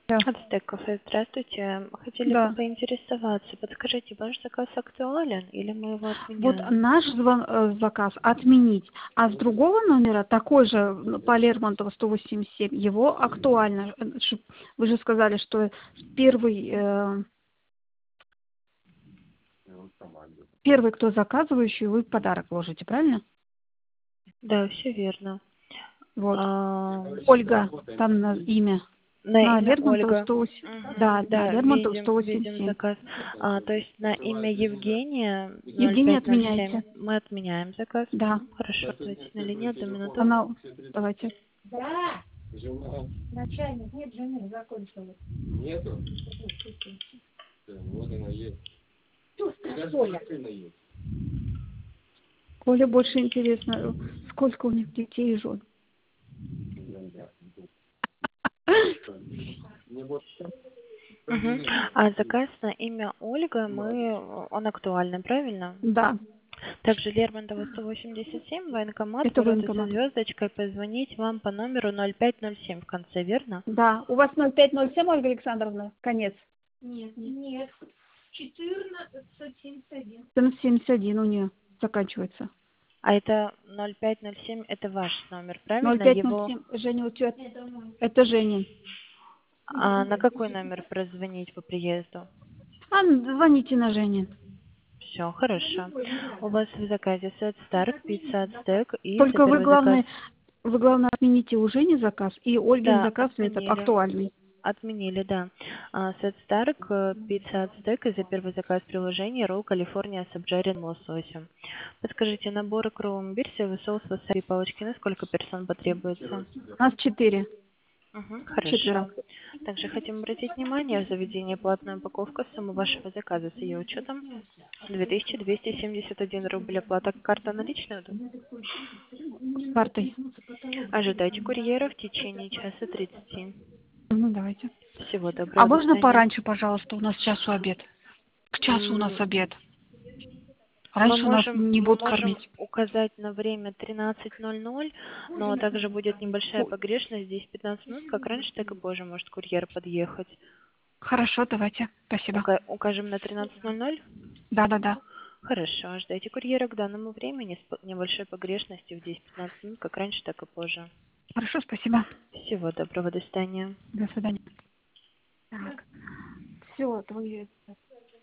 Да. Ацтек кафе, здравствуйте. Хотели бы Да. поинтересоваться. Подскажите, ваш заказ актуален или мы его Вот отменяем? наш заказ отменить, а с другого номера, такой же по Лермонтова 187, его актуально. Вы же сказали, что первый, кто заказывающий, вы в подарок ложите, правильно? Да, все верно. Вот. А, Ольга, там на имя. на На имя Лермонтова Ольга. 108. Да, Мгм, да, да, Лермонтова видим 187. заказ. То есть на имя Евгения Евгения, 0507 отменяйте. мы отменяем заказ. Да. Хорошо, давайте на линию, 1 минуту. Она, давайте. Да, начальник, нет жены, закончилось. Нету? Вот она есть. Тут Коля. Коля больше интересно, сколько у них детей и жен. Мгм. А заказ на имя Ольга, он актуальный, правильно? Да, Также Лермонтова 187, военкомат, это ворота со военкомат. звездочкой, позвонить вам по номеру 0507 в конце, верно? Да, у вас 0507, Ольга Александровна, конец. Нет, 1471. 71 у нее заканчивается. А это 0507, это ваш номер, правильно? Его 0507, Женя, у тебя... Это мой. Это Женя. на какой номер прозвонить по приезду? А, звоните на Жене. Все, хорошо. У вас в заказе сет Старк, пицца Ацтек и за Только первый заказ. вы, главное, отмените у Жени заказ, и Ольгин Да, заказ этот актуальный. отменили, да. Сет Старк, пицца Ацтек и за первый заказ приложения ролл Калифорния с обжаренным лососем. Подскажите, набор икру имбирь, соус, васаби, палочки, на сколько персон потребуется? У нас 4. Угу, Четверо. хорошо. Также хотим обратить внимание, в заведении платная упаковка, сумма вашего заказа с ее учетом 2271 рубль. Оплата карта наличная. С картой. Ожидайте курьера в течение часа 30. Ну, давайте. Всего А доброго, до можно свидания. пораньше, пожалуйста, у нас к часу обед? К часу у нас М, обед. Мы Раньше у нас можем, не мы будут можем кормить. указать на время 13:00, но также будет небольшая погрешность, здесь 15 минут, как раньше, так и позже может курьер подъехать. Хорошо, давайте. Спасибо. Укажем на 13:00? Да. Хорошо, ждайте курьера к данному времени с небольшой погрешностью в 10-15 минут, как раньше, так и позже. Хорошо, спасибо. Всего доброго, до свидания. До свидания. Так. Все, твои